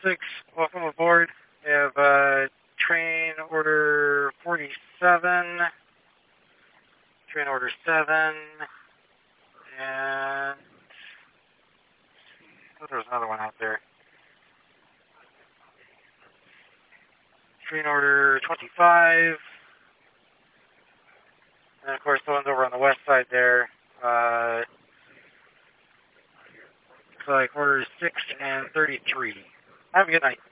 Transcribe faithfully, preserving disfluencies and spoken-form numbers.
six, welcome aboard. We have uh, train order forty-seven, train order seven, and oh, there was another one out there. Train order twenty-five, and of course the ones over on the west side there. Uh, looks like orders six and thirty-three. Have a good night.